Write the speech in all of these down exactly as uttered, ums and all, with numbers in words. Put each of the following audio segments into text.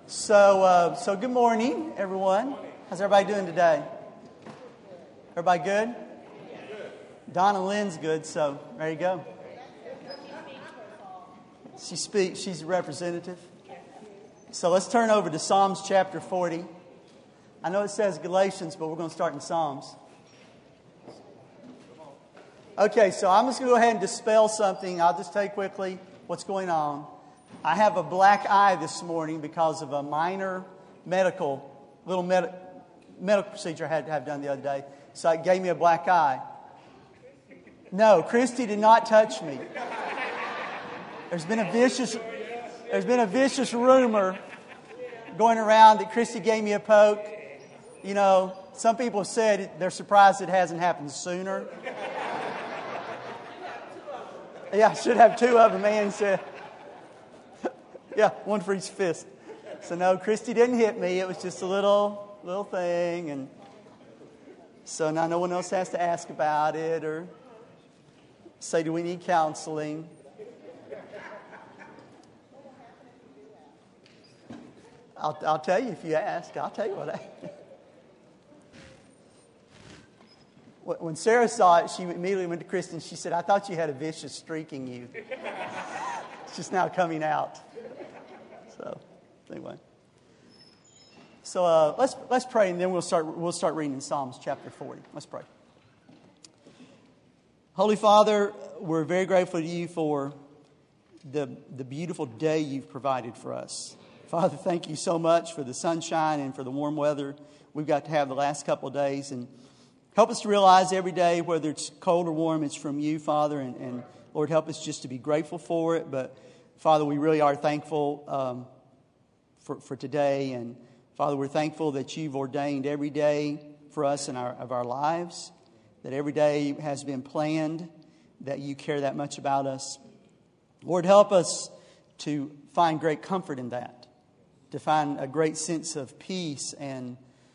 So, uh, so good morning, everyone. How's everybody doing today? Everybody good? Donna Lynn's good, so there you go. She speaks. She's a representative. So let's turn over to Psalms chapter forty. I know it says Galatians, but we're going to start in Psalms. Okay, so I'm just going to go ahead and dispel something. I'll just tell you quickly what's going on. I have a black eye this morning because of a minor medical, little med- medical procedure I had to have done the other day. So it gave me a black eye. No, Christy did not touch me. There's been a vicious, there's been a vicious rumor going around that Christy gave me a poke. You know, some people said they're surprised it hasn't happened sooner. Yeah, I should have two of them, man said. Yeah, one for each fist. So no, Christy didn't hit me. It was just a little little thing. And so now no one else has to ask about it or say, do we need counseling? I'll, I'll tell you if you ask. I'll tell you what I... When Sarah saw it, she immediately went to Christy and she said, I thought you had a vicious streak in you. It's just now coming out. So, anyway. So uh, let's let's pray, and then we'll start we'll start reading in Psalms chapter forty. Let's pray. Holy Father, we're very grateful to you for the the beautiful day you've provided for us. Father, thank you so much for the sunshine and for the warm weather we've got to have the last couple of days, and help us to realize every day, whether it's cold or warm, it's from you, Father, and, and Lord, help us just to be grateful for it. But Father, we really are thankful um, for, for today. And Father, we're thankful that you've ordained every day for us in our of our lives, that every day has been planned, that you care that much about us. Lord, help us to find great comfort in that, to find a great sense of peace and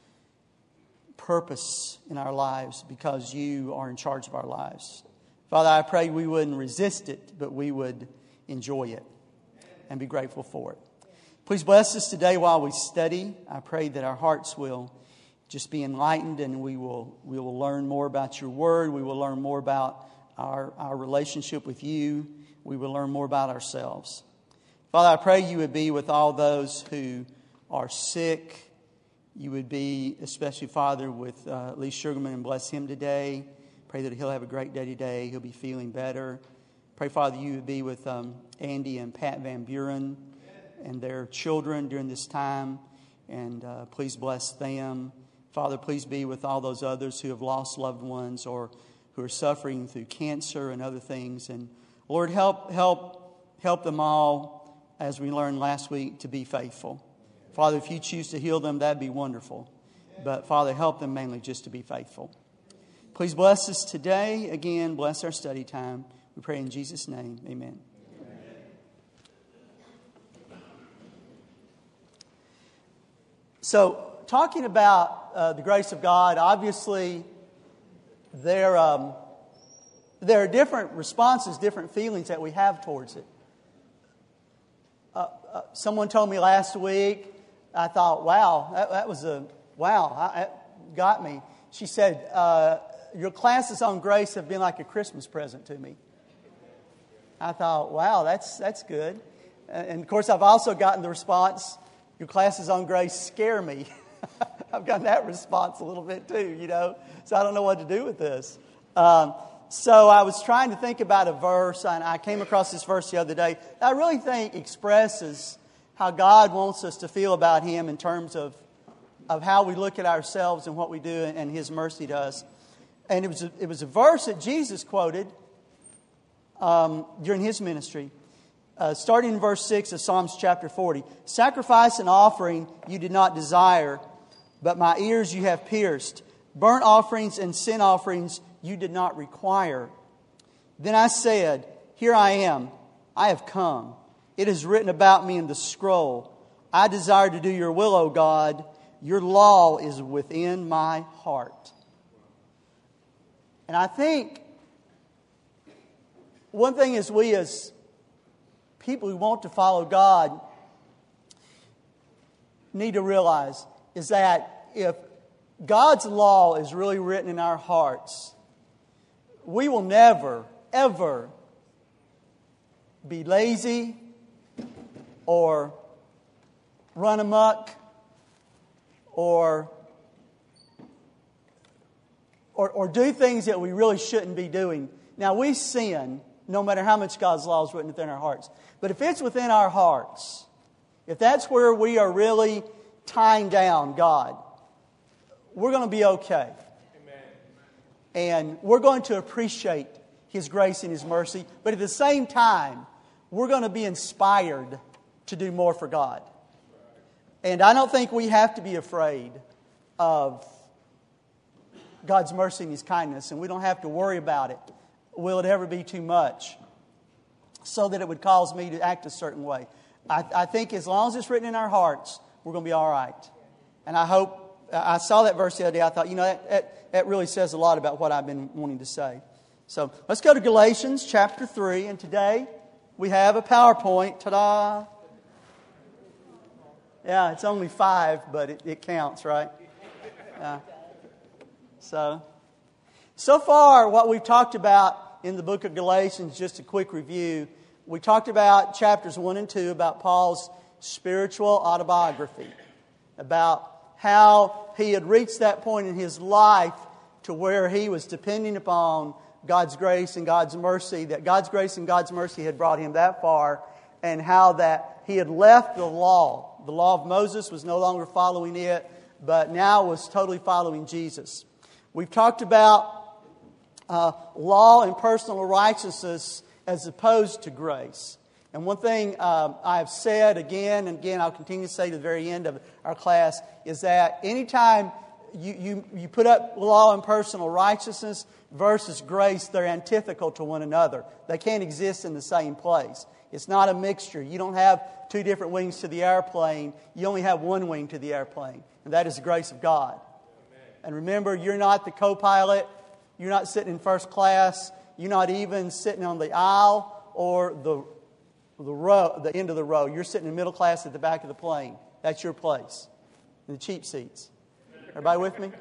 purpose in our lives because you are in charge of our lives. Father, I pray we wouldn't resist it, but we would enjoy it and be grateful for it. Please bless us today while we study. I pray that our hearts will just be enlightened and we will we will learn more about your word. We will learn more about our, our relationship with you. We will learn more about ourselves. Father, I pray you would be with all those who are sick. You would be, especially, Father, with uh, Lee Sugarman and bless him today. Pray that he'll have a great day today. He'll be feeling better. Pray, Father, you would be with um, Andy and Pat Van Buren and their children during this time. And uh, please bless them. Father, please be with all those others who have lost loved ones or who are suffering through cancer and other things. And Lord, help, help, help them all, as we learned last week, to be faithful. Father, if you choose to heal them, that'd be wonderful. But Father, help them mainly just to be faithful. Please bless us today. Again, bless our study time. We pray in Jesus' name. Amen. Amen. So, talking about uh, the grace of God, obviously there, um, there are different responses, different feelings that we have towards it. Uh, uh, someone told me last week, I thought, wow, that, that was a, wow, I, that got me. She said, uh, your classes on grace have been like a Christmas present to me. I thought, wow, that's that's good. And of course, I've also gotten the response, your classes on grace scare me. I've gotten that response a little bit too, you know. So I don't know what to do with this. Um, so I was trying to think about a verse, and I came across this verse the other day that I really think expresses how God wants us to feel about Him in terms of, of how we look at ourselves and what we do and His mercy to us. And it was a, it was a verse that Jesus quoted um, during His ministry. Uh, starting in verse six of Psalms chapter forty. Sacrifice and offering you did not desire, but my ears you have pierced. Burnt offerings and sin offerings you did not require. Then I said, here I am, I have come. It is written about me in the scroll. I desire to do your will, O God. Your law is within my heart. And I think one thing is we as people who want to follow God, need to realize is that if God's law is really written in our hearts, we will never, ever be lazy or run amok or, or, or do things that we really shouldn't be doing. Now, we sin no matter how much God's law is written within our hearts. But if it's within our hearts, if that's where we are really tying down God, we're going to be okay. Amen. And we're going to appreciate His grace and His mercy. But at the same time, we're going to be inspired to do more for God. And I don't think we have to be afraid of God's mercy and His kindness. And we don't have to worry about it. Will it ever be too much so that it would cause me to act a certain way? I, I think as long as it's written in our hearts, we're going to be all right. And I hope, I saw that verse the other day. I thought, you know, that, that, that really says a lot about what I've been wanting to say. So let's go to Galatians chapter three. And today we have a PowerPoint. Ta-da! Yeah, it's only five, but it, it counts, right? Yeah. So, so far what we've talked about in the book of Galatians, just a quick review. We talked about chapters one and two about Paul's spiritual autobiography, about how he had reached that point in his life to where he was depending upon God's grace and God's mercy, that God's grace and God's mercy had brought him that far, and how that he had left the law. The law of Moses was no longer following it, but now was totally following Jesus. We've talked about Uh, law and personal righteousness as opposed to grace. And one thing uh, I have said again and again, I'll continue to say to the very end of our class, is that anytime you, you, you put up law and personal righteousness versus grace, they're antithetical to one another. They can't exist in the same place. It's not a mixture. You don't have two different wings to the airplane. You only have one wing to the airplane, and that is the grace of God. Amen. And remember, you're not the co-pilot. You're not sitting in first class. You're not even sitting on the aisle or the the row, the end of the row. You're sitting in middle class at the back of the plane. That's your place, in the cheap seats. Everybody with me?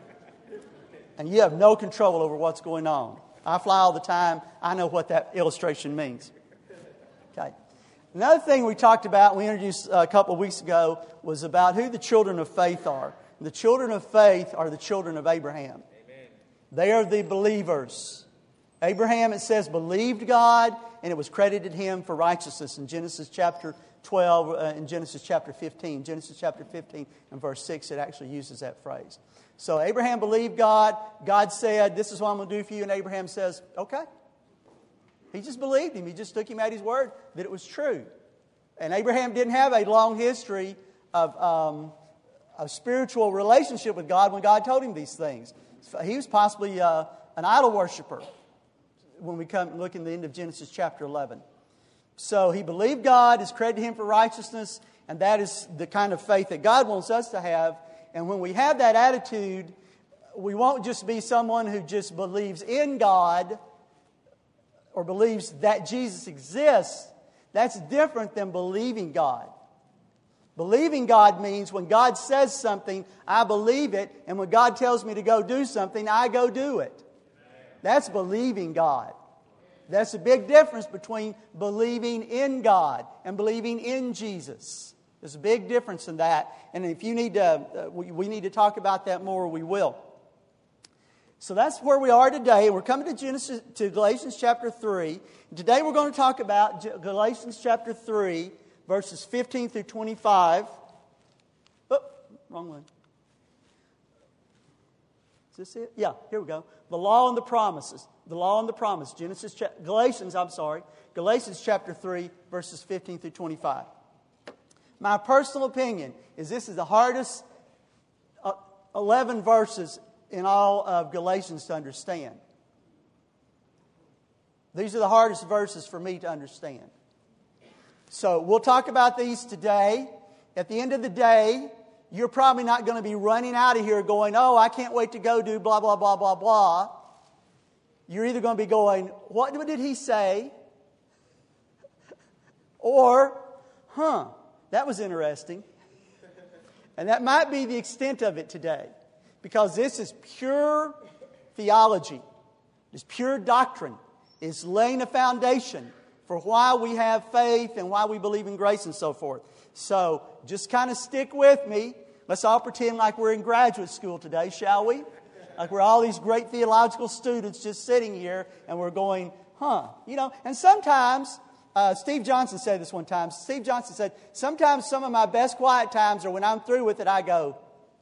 And you have no control over what's going on. I fly all the time. I know what that illustration means. Okay. Another thing we talked about, we introduced a couple of weeks ago, was about who the children of faith are. The children of faith are the children of Abraham. They are the believers. Abraham, it says, believed God, and it was credited him for righteousness in Genesis chapter twelve, uh, in Genesis chapter fifteen. Genesis chapter fifteen and verse six, it actually uses that phrase. So Abraham believed God. God said, this is what I'm going to do for you. And Abraham says, okay. He just believed him. He just took him at his word that it was true. And Abraham didn't have a long history of um, a spiritual relationship with God when God told him these things. He was possibly uh, an idol worshiper when we come look in the end of Genesis chapter eleven. So he believed God, is credited him for righteousness, and that is the kind of faith that God wants us to have. And when we have that attitude, we won't just be someone who just believes in God or believes that Jesus exists. That's different than believing God. Believing God means when God says something, I believe it. And when God tells me to go do something, I go do it. That's believing God. That's a big difference between believing in God and believing in Jesus. There's a big difference in that. And if you need to, uh, we, we need to talk about that more, we will. So that's where we are today. We're coming to Genesis, to Galatians chapter three. Today we're going to talk about Galatians chapter three, verses fifteen through twenty-five. Oh, wrong one. Is this it? Yeah, here we go. The law and the promises. The law and the promise. Genesis, Galatians, I'm sorry. Galatians chapter three, verses fifteen through twenty-five. My personal opinion is this is the hardest uh, eleven verses in all of Galatians to understand. These are the hardest verses for me to understand. So we'll talk about these today. At the end of the day, you're probably not going to be running out of here going, oh, I can't wait to go do blah, blah, blah, blah, blah. You're either going to be going, what did he say? Or, huh, that was interesting. And that might be the extent of it today, because this is pure theology. It's pure doctrine. It's laying a foundation for why we have faith and why we believe in grace and so forth. So just kind of stick with me. Let's all pretend like we're in graduate school today, shall we? Like we're all these great theological students just sitting here and we're going, huh, you know. And sometimes, uh, Steve Johnson said this one time. Steve Johnson said, sometimes some of my best quiet times are when I'm through with it, I go,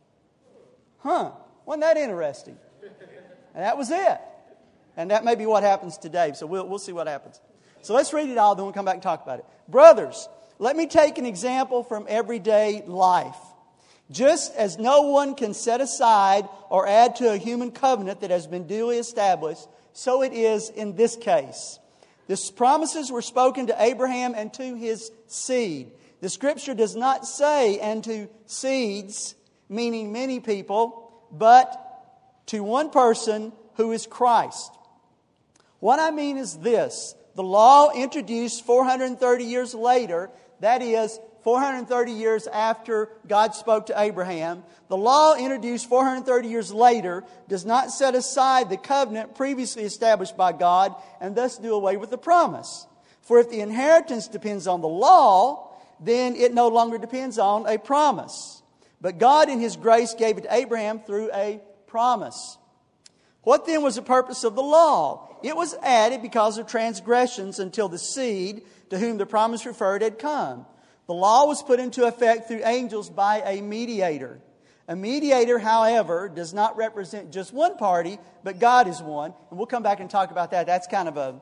huh, wasn't that interesting? And that was it. And that may be what happens today. So we'll, we'll see what happens. So let's read it all, then we'll come back and talk about it. Brothers, let me take an example from everyday life. Just as no one can set aside or add to a human covenant that has been duly established, so it is in this case. The promises were spoken to Abraham and to his seed. The Scripture does not say, and to seeds, meaning many people, but to one person who is Christ. What I mean is this. The law introduced four hundred thirty years later, that is, four hundred thirty years after God spoke to Abraham, the law introduced four hundred thirty years later does not set aside the covenant previously established by God and thus do away with the promise. For if the inheritance depends on the law, then it no longer depends on a promise. But God in His grace gave it to Abraham through a promise. What then was the purpose of the law? It was added because of transgressions until the seed to whom the promise referred had come. The law was put into effect through angels by a mediator. A mediator, however, does not represent just one party, but God is one. And we'll come back and talk about that. That's kind of a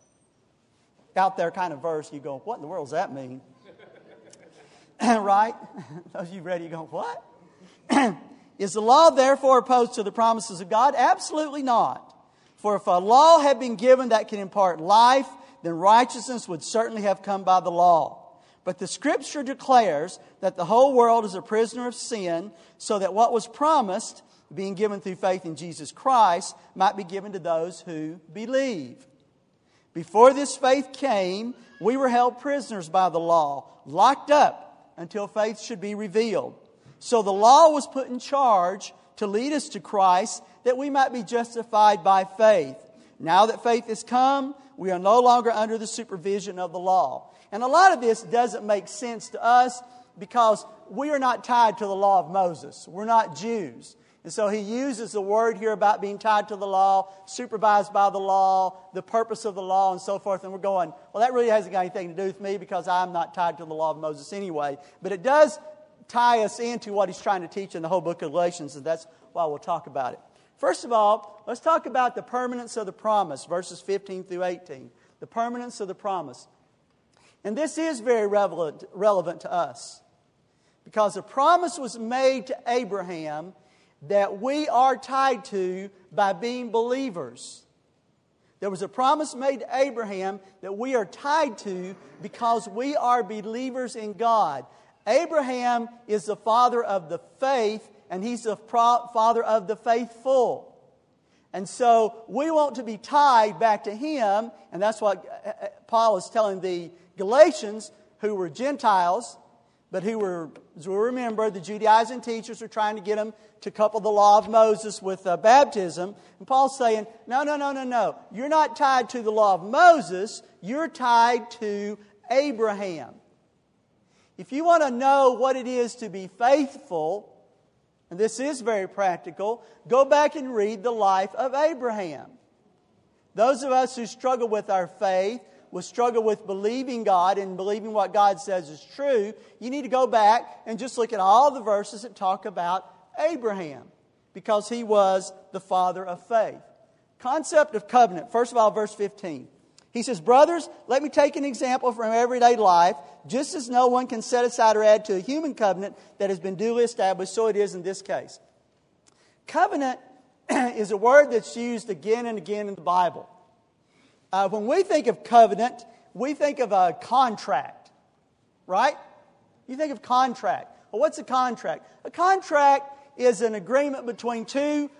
out there kind of verse. You go, what in the world does that mean? Right? Those of you ready, you go, what? Is the law therefore opposed to the promises of God? Absolutely not. For if a law had been given that can impart life, then righteousness would certainly have come by the law. But the Scripture declares that the whole world is a prisoner of sin, so that what was promised, being given through faith in Jesus Christ, might be given to those who believe. Before this faith came, we were held prisoners by the law, locked up until faith should be revealed. So the law was put in charge to lead us to Christ, that we might be justified by faith. Now that faith has come, we are no longer under the supervision of the law. And a lot of this doesn't make sense to us because we are not tied to the law of Moses. We're not Jews. And so he uses the word here about being tied to the law, supervised by the law, the purpose of the law, and so forth. And we're going, well, that really hasn't got anything to do with me because I'm not tied to the law of Moses anyway. But it does tie us into what he's trying to teach in the whole book of Galatians, and that's why we'll talk about it. First of all, let's talk about the permanence of the promise, verses fifteen through eighteen. The permanence of the promise. And this is very relevant, relevant to us, because the promise was made to Abraham that we are tied to by being believers. There was a promise made to Abraham that we are tied to because we are believers in God. Abraham is the father of the faith, and he's the father of the faithful. And so we want to be tied back to him, and that's what Paul is telling the Galatians, who were Gentiles, but who were, as we remember, the Judaizing teachers were trying to get them to couple the law of Moses with uh, baptism. And Paul's saying, no, no, no, no, no. You're not tied to the law of Moses. You're tied to Abraham. If you want to know what it is to be faithful, and this is very practical, go back and read the life of Abraham. Those of us who struggle with our faith, will struggle with believing God and believing what God says is true, you need to go back and just look at all the verses that talk about Abraham, because he was the father of faith. Concept of covenant. First of all, verse fifteen. He says, brothers, let me take an example from everyday life. Just as no one can set aside or add to a human covenant that has been duly established, so it is in this case. Covenant is a word that's used again and again in the Bible. Uh, when we think of covenant, we think of a contract, right? You think of contract. Well, what's a contract? A contract is an agreement between two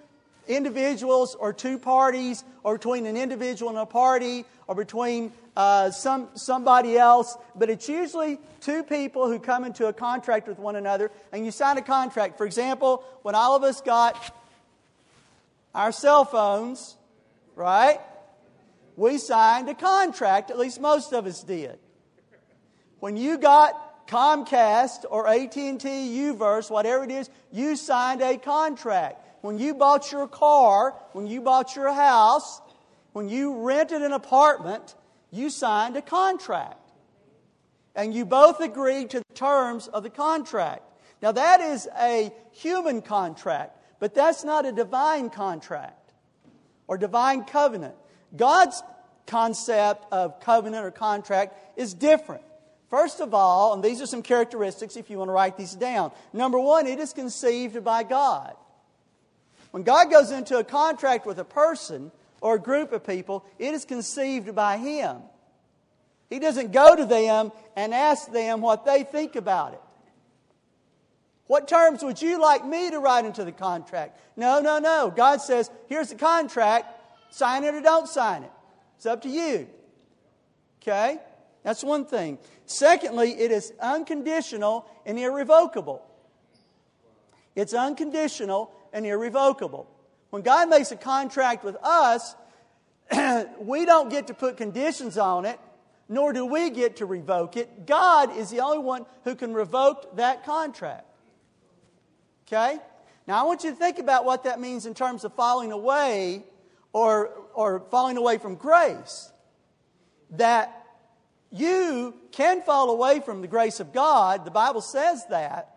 individuals or two parties, or between an individual and a party, or between uh, some somebody else. But it's usually two people who come into a contract with one another, and you sign a contract. For example, when all of us got our cell phones, right? We signed a contract, at least most of us did. When you got Comcast or A T and T, U-verse, whatever it is, you signed a contract. When you bought your car, when you bought your house, when you rented an apartment, you signed a contract. And you both agreed to the terms of the contract. Now that is a human contract, but that's not a divine contract or divine covenant. God's concept of covenant or contract is different. First of all, and these are some characteristics if you want to write these down. Number one, it is conceived by God. When God goes into a contract with a person or a group of people, it is conceived by Him. He doesn't go to them and ask them what they think about it. What terms would you like me to write into the contract? No, no, no. God says, here's the contract. Sign it or don't sign it. It's up to you. Okay? That's one thing. Secondly, it is unconditional and irrevocable. It's unconditional and irrevocable. When God makes a contract with us, we don't get to put conditions on it, nor do we get to revoke it. God is the only one who can revoke that contract. Okay? Now I want you to think about what that means in terms of falling away or, or falling away from grace. That you can fall away from the grace of God. The Bible says that.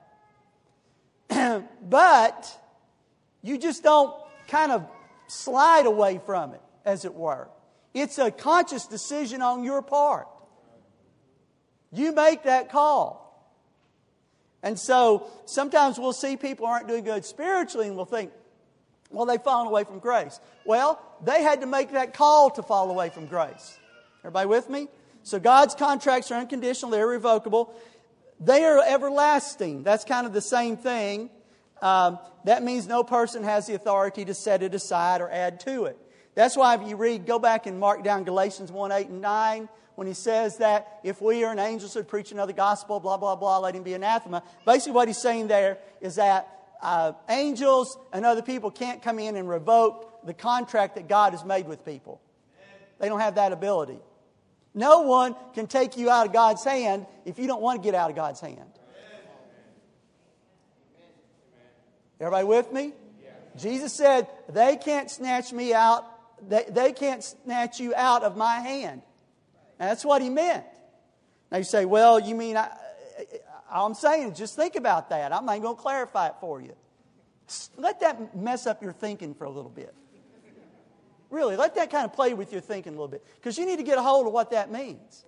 But you just don't kind of slide away from it, as it were. It's a conscious decision on your part. You make that call. And so sometimes we'll see people aren't doing good spiritually and we'll think, well, they've fallen away from grace. Well, they had to make that call to fall away from grace. Everybody with me? So God's contracts are unconditional, they're irrevocable. They are everlasting. That's kind of the same thing. Um, that means no person has the authority to set it aside or add to it. That's why if you read, go back and mark down Galatians one, eight, and nine, when he says that if we are an angel should preach another gospel, blah, blah, blah, let him be anathema. Basically what he's saying there is that uh, angels and other people can't come in and revoke the contract that God has made with people. They don't have that ability. No one can take you out of God's hand if you don't want to get out of God's hand. Everybody with me? Jesus said, they can't snatch me out. They, they can't snatch you out of my hand. And that's what he meant. Now you say, well, you mean, I, all I'm saying is just think about that. I'm not even going to clarify it for you. Let that mess up your thinking for a little bit. Really, let that kind of play with your thinking a little bit. Because you need to get a hold of what that means.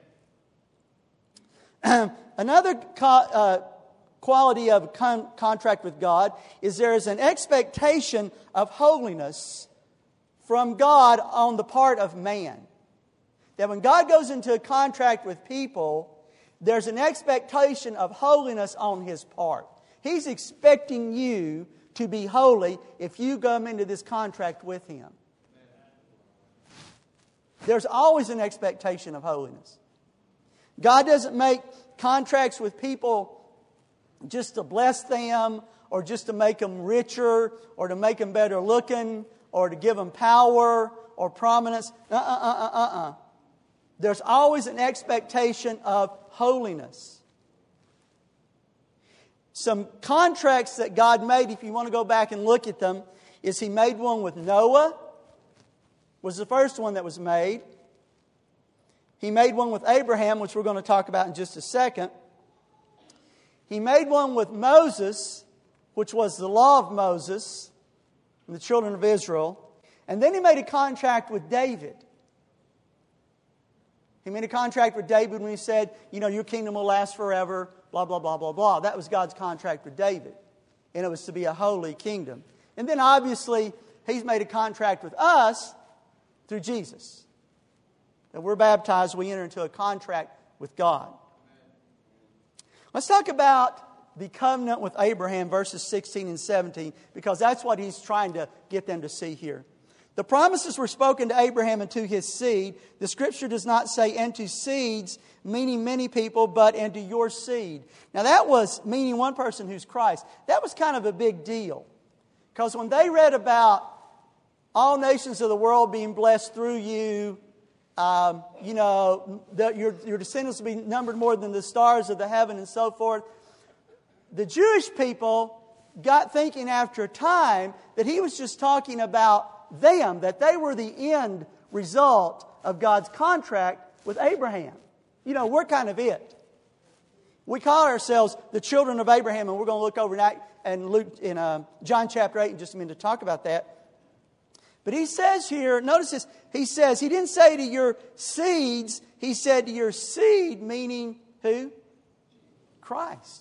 Another co- uh, quality of a con- contract with God is there is an expectation of holiness from God on the part of man. That when God goes into a contract with people, there's an expectation of holiness on His part. He's expecting you to be holy if you come into this contract with Him. There's always an expectation of holiness. God doesn't make contracts with people just to bless them or just to make them richer or to make them better looking or to give them power or prominence. Uh-uh, uh-uh, uh-uh. There's always an expectation of holiness. Some contracts that God made, if you want to go back and look at them, is He made one with Noah. Was the first one that was made. He made one with Abraham, which we're going to talk about in just a second. He made one with Moses, which was the law of Moses and the children of Israel. And then He made a contract with David. He made a contract with David when He said, you know, your kingdom will last forever, blah, blah, blah, blah, blah. That was God's contract with David. And it was to be a holy kingdom. And then obviously He's made a contract with us through Jesus. That we're baptized, we enter into a contract with God. Let's talk about the covenant with Abraham, verses sixteen and seventeen, because that's what he's trying to get them to see here. The promises were spoken to Abraham and to his seed. The Scripture does not say, and to seeds, meaning many people, but and to your seed. Now that was meaning one person who's Christ. That was kind of a big deal. Because when they read about all nations of the world being blessed through you, um, you know, that your, your descendants will be numbered more than the stars of the heaven and so forth, the Jewish people got thinking after a time that he was just talking about them, that they were the end result of God's contract with Abraham. You know, we're kind of it. We call ourselves the children of Abraham, and we're going to look over in, Act, and Luke, in uh, John chapter eight in just a minute to talk about that. But he says here, notice this, he says, he didn't say to your seeds, he said to your seed, meaning who? Christ.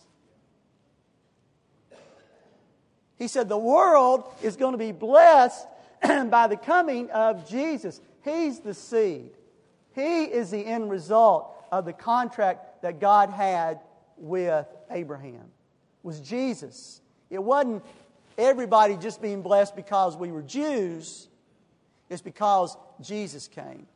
He said the world is going to be blessed by the coming of Jesus. He's the seed. He is the end result of the contract that God had with Abraham. It was Jesus. It wasn't everybody just being blessed because we were Jews. It's because Jesus came.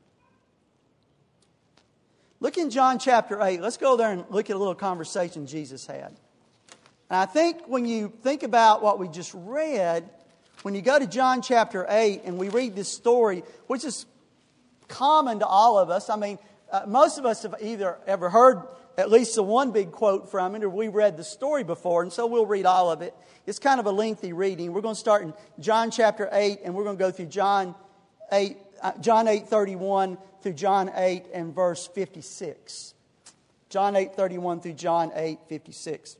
Look in John chapter eight. Let's go there and look at a little conversation Jesus had. And I think when you think about what we just read, when you go to John chapter eight and we read this story, which is common to all of us. I mean, uh, most of us have either ever heard at least the one big quote from it, or we read the story before, and so we'll read all of it. It's kind of a lengthy reading. We're going to start in John chapter eight, and we're going to go through John eight, uh, John eight thirty-one through John eight and verse fifty-six. John eight thirty-one through John eight fifty-six.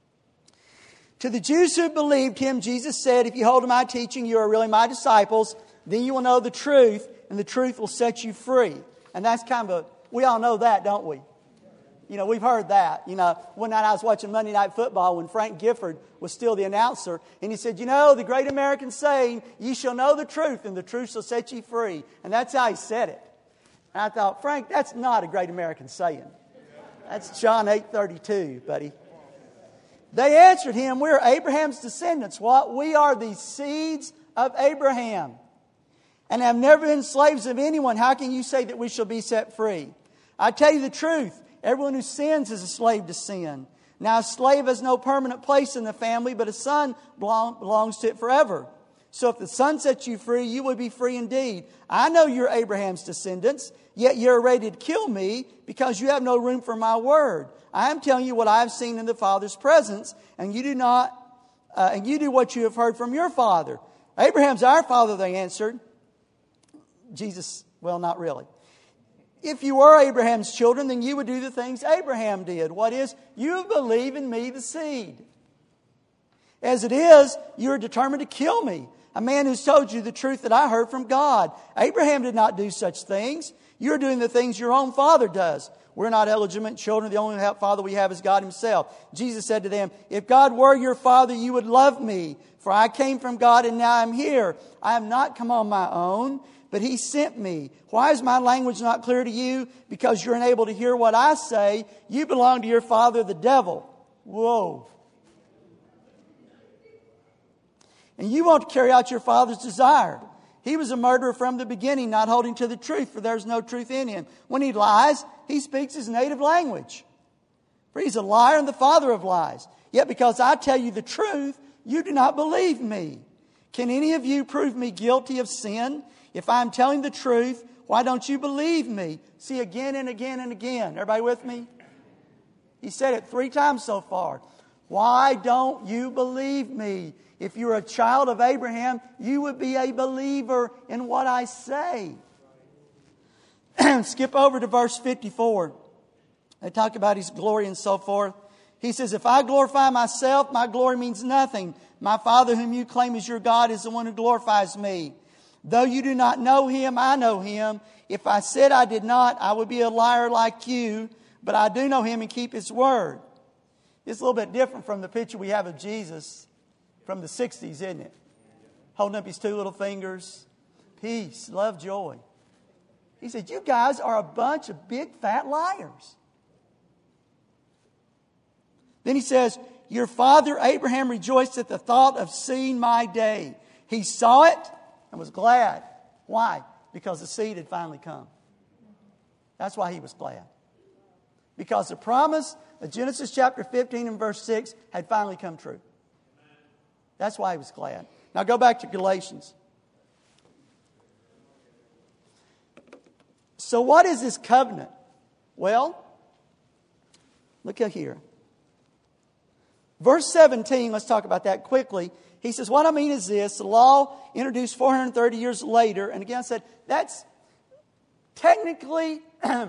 To the Jews who believed him, Jesus said, if you hold to my teaching, you are really my disciples. Then you will know the truth, and the truth will set you free. And that's kind of a, we all know that, don't we? You know, we've heard that. You know, one night I was watching Monday Night Football when Frank Gifford was still the announcer. And he said, you know, the great American saying, ye shall know the truth, and the truth shall set you free. And that's how he said it. And I thought, Frank, that's not a great American saying. That's John eight thirty-two, buddy. They answered him, we are Abraham's descendants. What? We are the seeds of Abraham and have never been slaves of anyone. How can you say that we shall be set free? I tell you the truth. Everyone who sins is a slave to sin. Now a slave has no permanent place in the family, but a son belong, belongs to it forever. So if the Son sets you free, you will be free indeed. I know you're Abraham's descendants, yet you're ready to kill me because you have no room for my word. I am telling you what I have seen in the Father's presence, and you do not, uh, and you do what you have heard from your father. Abraham's our father, they answered. Jesus, well, not really. If you were Abraham's children, then you would do the things Abraham did. What is? You believe in me, the seed. As it is, you are determined to kill me, a man who's told you the truth that I heard from God. Abraham did not do such things. You're doing the things your own father does. We're not illegitimate children. The only father we have is God himself. Jesus said to them, if God were your father, you would love me. For I came from God and now I'm here. I have not come on my own, but he sent me. Why is my language not clear to you? Because you're unable to hear what I say. You belong to your father, the devil. Whoa. And you want to carry out your father's desire. He was a murderer from the beginning, not holding to the truth, for there's no truth in him. When he lies, he speaks his native language. For he's a liar and the father of lies. Yet because I tell you the truth, you do not believe me. Can any of you prove me guilty of sin? If I'm telling the truth, why don't you believe me? See, again and again and again. Everybody with me? He said it three times so far. Why don't you believe me? If you're a child of Abraham, you would be a believer in what I say. Skip over to verse fifty-four. They talk about his glory and so forth. He says, if I glorify myself, my glory means nothing. My Father whom you claim as your God is the one who glorifies me. Though you do not know him, I know him. If I said I did not, I would be a liar like you. But I do know him and keep his word. It's a little bit different from the picture we have of Jesus from the sixties, isn't it? Holding up his two little fingers. Peace, love, joy. He said, you guys are a bunch of big fat liars. Then he says, your father Abraham rejoiced at the thought of seeing my day. He saw it and was glad. Why? Because the seed had finally come. That's why he was glad. Because the promise of Genesis chapter fifteen and verse six had finally come true. That's why he was glad. Now go back to Galatians. So what is this covenant? Well, look at here. Verse seventeen, let's talk about that quickly. He says, what I mean is this, the law introduced four hundred thirty years later, and again I said, that's technically, the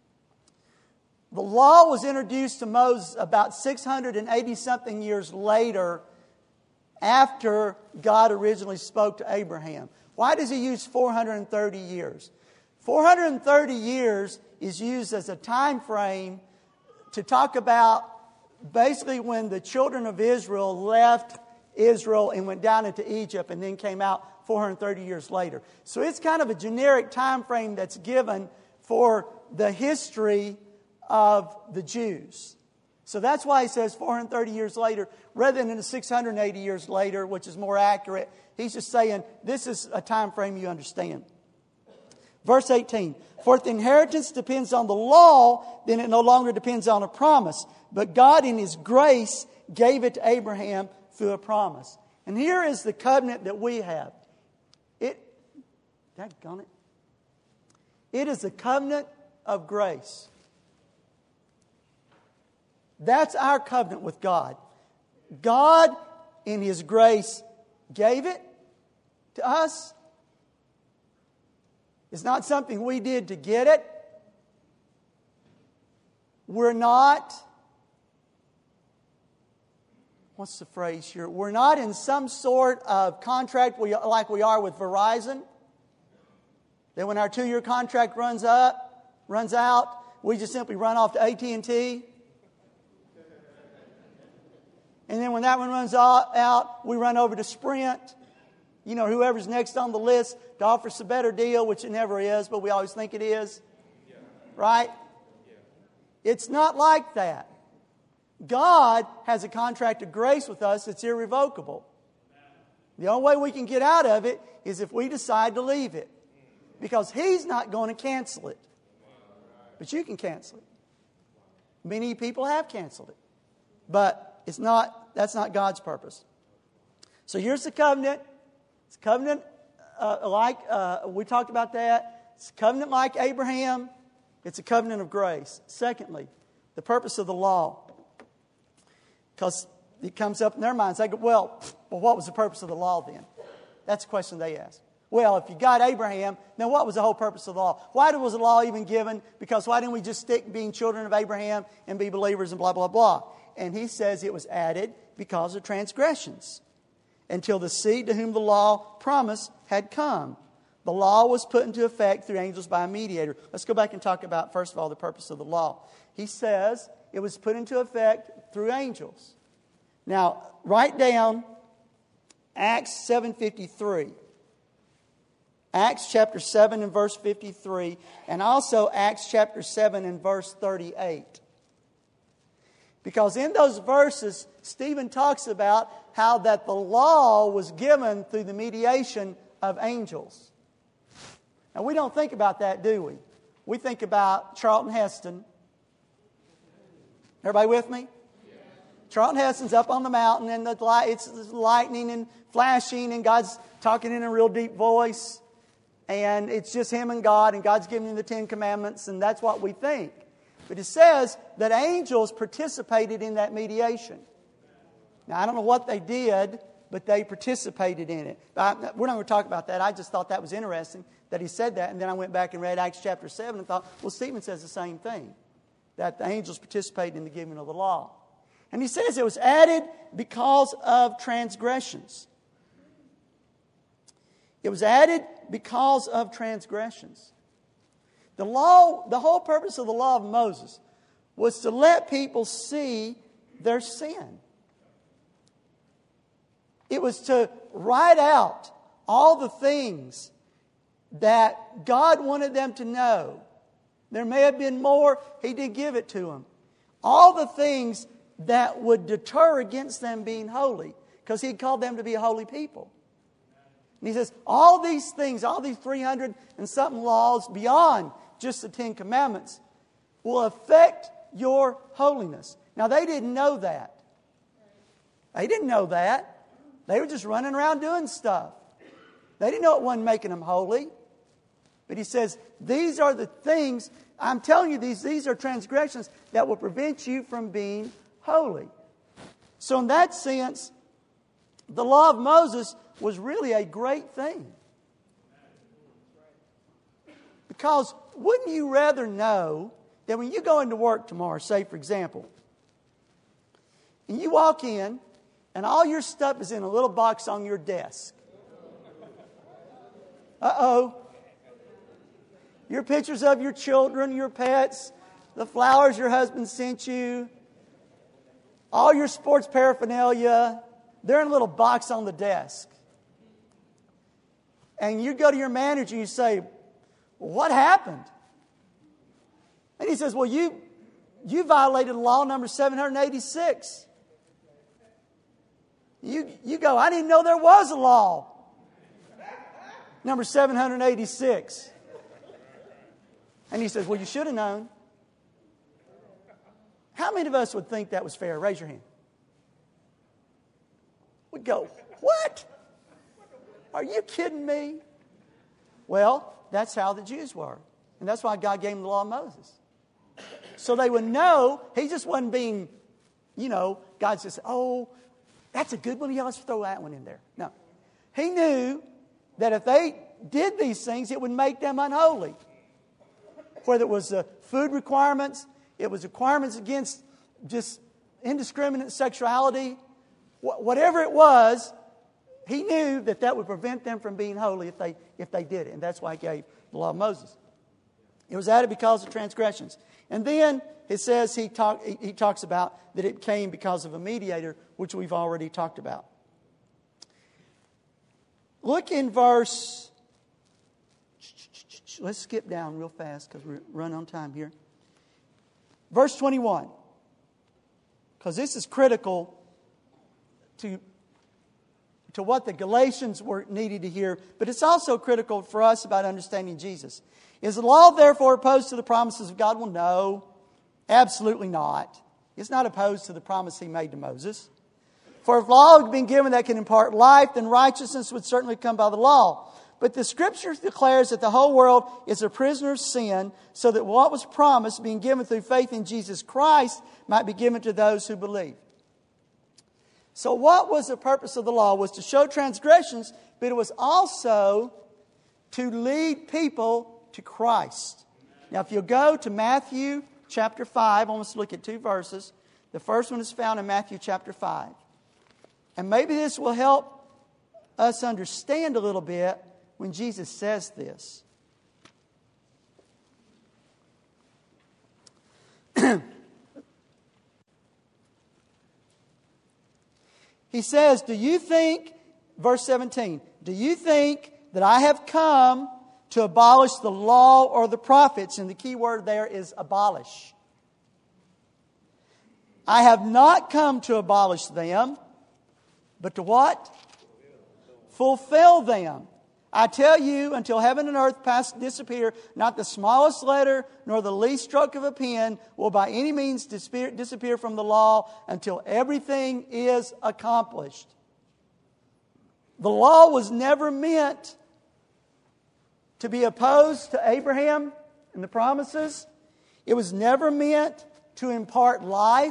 law was introduced to Moses about six hundred eighty something years later after God originally spoke to Abraham. Why does he use four hundred thirty years? four hundred thirty years is used as a time frame to talk about basically when the children of Israel left Israel and went down into Egypt and then came out four hundred thirty years later. So it's kind of a generic time frame that's given for the history of the Jews. So that's why he says four hundred thirty years later rather than the six hundred eighty years later, which is more accurate. He's just saying this is a time frame you understand. Verse eighteen, for if the inheritance depends on the law, then it no longer depends on a promise. But God in His grace gave it to Abraham through a promise. And here is the covenant that we have. It, daggone it. It is the covenant of grace. That's our covenant with God. God in His grace gave it to us. It's not something we did to get it. We're not, what's the phrase here? We're not in some sort of contract like we are with Verizon. That when our two-year contract runs up, runs out, we just simply run off to A T and T. And then when that one runs out, we run over to Sprint. You know, whoever's next on the list to offer us a better deal, which it never is, but we always think it is. Right? It's not like that. God has a contract of grace with us that's irrevocable. The only way we can get out of it is if we decide to leave it. Because He's not going to cancel it. But you can cancel it. Many people have canceled it. But it's not, that's not God's purpose. So here's the covenant. It's a covenant uh, like, uh, we talked about that. It's a covenant like Abraham. It's a covenant of grace. Secondly, the purpose of the law. Because it comes up in their minds. They go, well, well, what was the purpose of the law then? That's the question they ask. Well, if you got Abraham, then what was the whole purpose of the law? Why was the law even given? Because why didn't we just stick being children of Abraham and be believers and blah, blah, blah? And he says it was added because of transgressions. Until the seed to whom the law promised had come. The law was put into effect through angels by a mediator. Let's go back and talk about, first of all, the purpose of the law. He says it was put into effect through angels. Now, write down Acts seven fifty-three. Acts chapter seven and verse fifty-three. And also Acts chapter seven and verse thirty-eight. Because in those verses, Stephen talks about how that the law was given through the mediation of angels. Now, we don't think about that, do we? We think about Charlton Heston. Everybody with me? Yeah. Charlton Heston's up on the mountain, and the light, it's lightning and flashing, and God's talking in a real deep voice. And it's just him and God, and God's giving him the Ten Commandments, and that's what we think. But it says that angels participated in that mediation. Now, I don't know what they did, but they participated in it. I, we're not going to talk about that. I just thought that was interesting that he said that. And then I went back and read Acts chapter seven and thought, well, Stephen says the same thing. That the angels participated in the giving of the law. And he says it was added because of transgressions. It was added because of transgressions. The law, the whole purpose of the law of Moses was to let people see their sin. It was to write out all the things that God wanted them to know. There may have been more. He did give it to them. All the things that would deter against them being holy, because He called them to be a holy people. And He says, all these things, all these three hundred and something laws beyond just the Ten Commandments will affect your holiness. Now, they didn't know that. They didn't know that. They were just running around doing stuff. They didn't know it wasn't making them holy. But He says, these are the things, I'm telling you, these, these are transgressions that will prevent you from being holy. So in that sense, the law of Moses was really a great thing. Because wouldn't you rather know that when you go into work tomorrow, say for example, and you walk in and all your stuff is in a little box on your desk. Uh-oh. Your pictures of your children, your pets, the flowers your husband sent you, all your sports paraphernalia, they're in a little box on the desk. And you go to your manager and you say, well, what happened? And he says, well, you, you violated law number seven hundred eighty-six. You, you go, I didn't know there was a law. Number seven hundred eighty-six. And he says, well, you should have known. How many of us would think that was fair? Raise your hand. We'd go, what? Are you kidding me? Well, that's how the Jews were. And that's why God gave them the law of Moses. So they would know He just wasn't being, you know, God just, oh, that's a good one. Yeah, let's throw that one in there. No. He knew that if they did these things, it would make them unholy. Whether it was uh, food requirements, it was requirements against just indiscriminate sexuality, wh- whatever it was, He knew that that would prevent them from being holy if they if they did it. And that's why He gave the law of Moses. It was added because of transgressions. And then it says he, talk, he, he talks about that it came because of a mediator, which we've already talked about. Look in verse... Let's skip down real fast because we're running on time here. Verse twenty-one. Because this is critical to, to what the Galatians were needed to hear. But it's also critical for us about understanding Jesus. Is the law therefore opposed to the promises of God? Well, no. Absolutely not. It's not opposed to the promise He made to Moses. For if law had been given that can impart life, then righteousness would certainly come by the law. But the Scripture declares that the whole world is a prisoner of sin, so that what was promised, being given through faith in Jesus Christ, might be given to those who believe. So what was the purpose of the law? Was to show transgressions, but it was also to lead people to Christ. Now, if you'll go to Matthew chapter five, I want us to look at two verses. The first one is found in Matthew chapter five. And maybe this will help us understand a little bit when Jesus says this. He says, do you think, verse seventeen, do you think that I have come to abolish the law or the prophets? And the key word there is abolish. I have not come to abolish them, but to what? Fulfill them. I tell you, until heaven and earth pass disappear, not the smallest letter nor the least stroke of a pen will by any means disappear, disappear from the law until everything is accomplished. The law was never meant to be opposed to Abraham and the promises. It was never meant to impart life.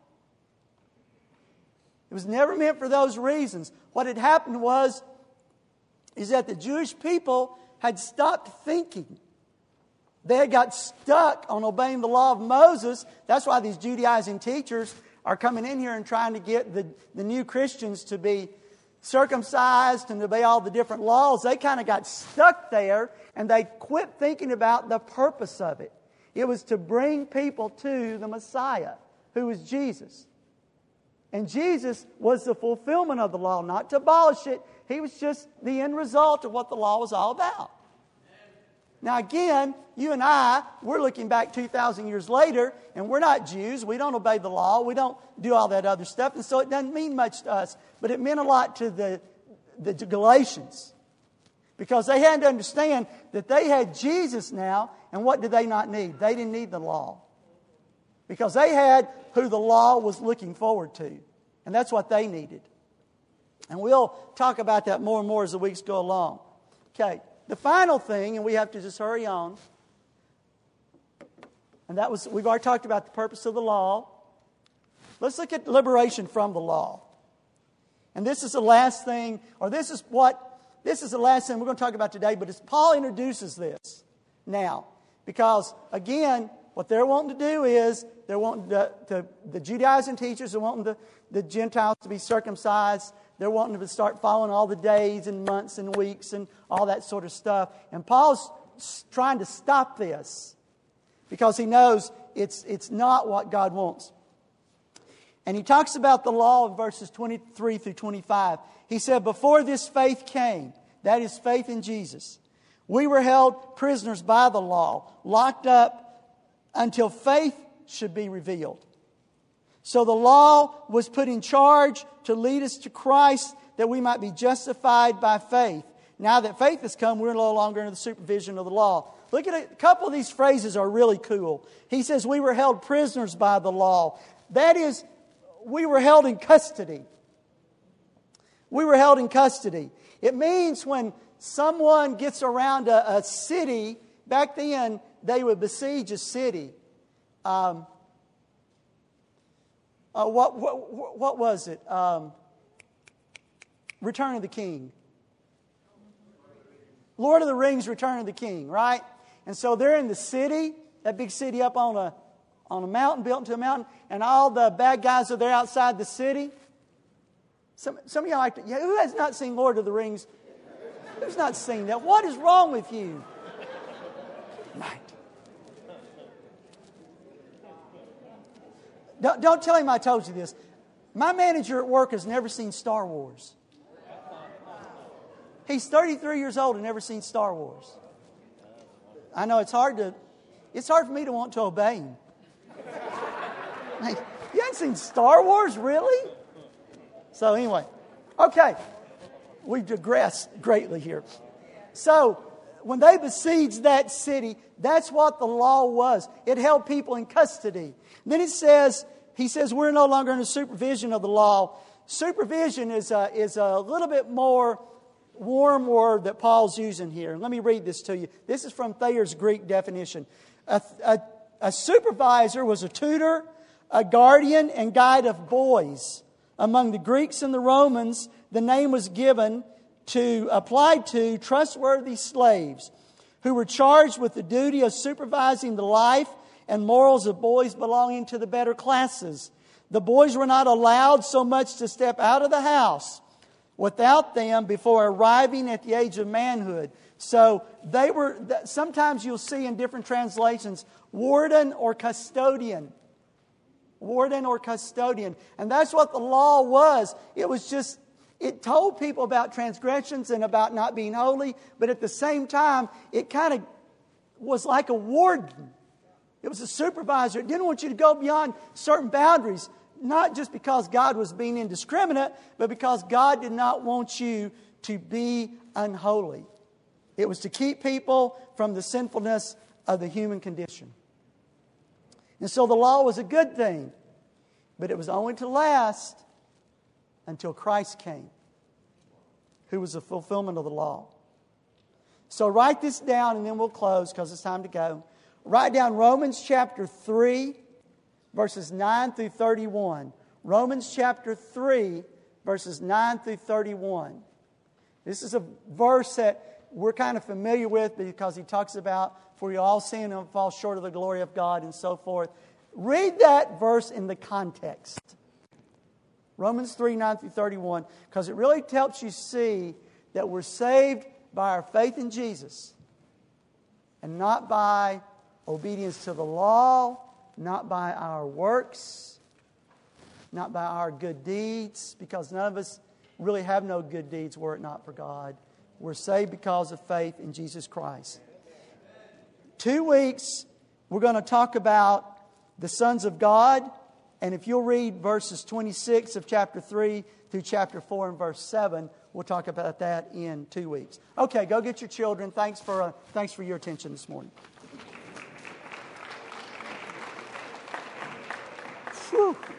It was never meant for those reasons. What had happened was is that the Jewish people had stopped thinking. They had got stuck on obeying the law of Moses. That's why these Judaizing teachers are coming in here and trying to get the, the new Christians to be circumcised and obey all the different laws. They kind of got stuck there and they quit thinking about the purpose of it. It was to bring people to the Messiah, who was Jesus. And Jesus was the fulfillment of the law, not to abolish it. He was just the end result of what the law was all about. Now again, you and I, we're looking back two thousand years later, and we're not Jews. We don't obey the law. We don't do all that other stuff. And so it doesn't mean much to us. But it meant a lot to the, the Galatians. Because they had to understand that they had Jesus now, and what did they not need? They didn't need the law. Because they had who the law was looking forward to. And that's what they needed. And we'll talk about that more and more as the weeks go along. Okay, the final thing, and we have to just hurry on. And that was, we've already talked about the purpose of the law. Let's look at liberation from the law. And this is the last thing, or this is what, this is the last thing we're going to talk about today, but as Paul introduces this now, because again, what they're wanting to do is, they're wanting to, to the Judaizing teachers are wanting the, the Gentiles to be circumcised. They're wanting to start following all the days and months and weeks and all that sort of stuff. And Paul's trying to stop this because he knows it's, it's not what God wants. And he talks about the law in verses twenty-three through twenty-five. He said, before this faith came, that is faith in Jesus, we were held prisoners by the law, locked up until faith should be revealed. So the law was put in charge to lead us to Christ that we might be justified by faith. Now that faith has come, we're no longer under the supervision of the law. Look at it. A couple of these phrases are really cool. He says we were held prisoners by the law. That is, we were held in custody. We were held in custody. It means when someone gets around a, a city, back then they would besiege a city. Um, uh, what, what what was it? Um, Return of the King. Lord of the Rings, Return of the King, right? And so they're in the city, that big city up on a on a mountain, built into a mountain, and all the bad guys are there outside the city. Some some of y'all like to, yeah, who has not seen Lord of the Rings? Who's not seen that? What is wrong with you? Right. Don't, don't tell him I told you this. My manager at work has never seen Star Wars. He's thirty-three years old and never seen Star Wars. I know it's hard to, it's hard for me to want to obey him. Like, you haven't seen Star Wars, really? So anyway, okay, we digressed greatly here. So when they besieged that city, that's what the law was. It held people in custody. Then it says, he says, we're no longer under supervision of the law. Supervision is a, is a little bit more warm word that Paul's using here. Let me read this to you. This is from Thayer's Greek definition. A, a, a supervisor was a tutor, a guardian, and guide of boys. Among the Greeks and the Romans, the name was given to, applied to trustworthy slaves who were charged with the duty of supervising the life and morals of boys belonging to the better classes. The boys were not allowed so much to step out of the house without them before arriving at the age of manhood. So they were, sometimes you'll see in different translations, warden or custodian. Warden or custodian. And that's what the law was. It was just, it told people about transgressions and about not being holy, but at the same time, it kind of was like a warden. It was a supervisor. It didn't want you to go beyond certain boundaries, not just because God was being indiscriminate, but because God did not want you to be unholy. It was to keep people from the sinfulness of the human condition. And so the law was a good thing, but it was only to last until Christ came, who was the fulfillment of the law. So write this down and then we'll close because it's time to go. Write down Romans chapter three, verses nine through thirty-one. Romans chapter three, verses nine through thirty-one. This is a verse that we're kind of familiar with because he talks about, for you all sin and fall short of the glory of God and so forth. Read that verse in the context. Romans three, nine through thirty-one, because it really helps you see that we're saved by our faith in Jesus and not by obedience to the law, not by our works, not by our good deeds, because none of us really have no good deeds were it not for God. We're saved because of faith in Jesus Christ. two weeks, we're going to talk about the sons of God. And if you'll read verses twenty-six of chapter three through chapter four and verse seven, we'll talk about that in two weeks. Okay, go get your children. Thanks for, uh, thanks for your attention this morning. Whew.